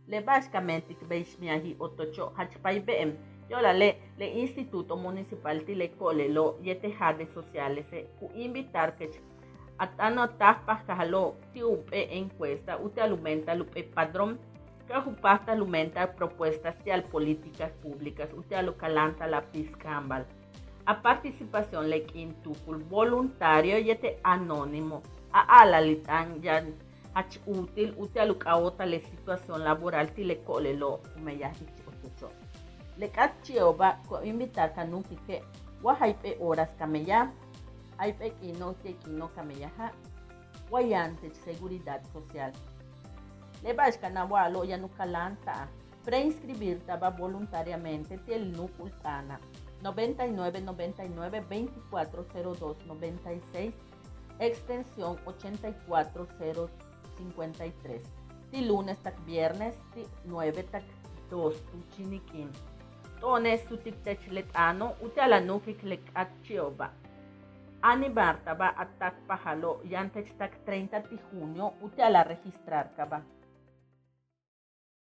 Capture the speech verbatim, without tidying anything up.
le básicamente que veis mi ahi otocho hachpai bm yo la le le instituto municipal ti le cole lo yete redes sociales ku invitar que atano tapas kahalo ti upe encuesta ute alumenta lupe padrón que jupasta alumenta propuestas ti al políticas públicas ute alocalanta la piscambal a participación le quintucul voluntario yete anónimo a ala litan yan hach útil ute alucaota le situación laboral ti le cole lo me ya otocho le cachioba ko invitar kanuki que wahaipe horas cameya aipe kino te kino cameya guayante seguridad social le bashka na walo ya nucalanta preinscribir taba voluntariamente el nucultana noventa y nueve noventa y nueve veinticuatro cero dos noventa y seis extensión ochenta y cuatro cero cincuenta y tres ti lunes tak viernes ti nueve tak dos tu chinikin tone su tiktech letano utala nukik lek achioba Anibar taba atak pahalo yantech tak treinta de junio utala registrar kaba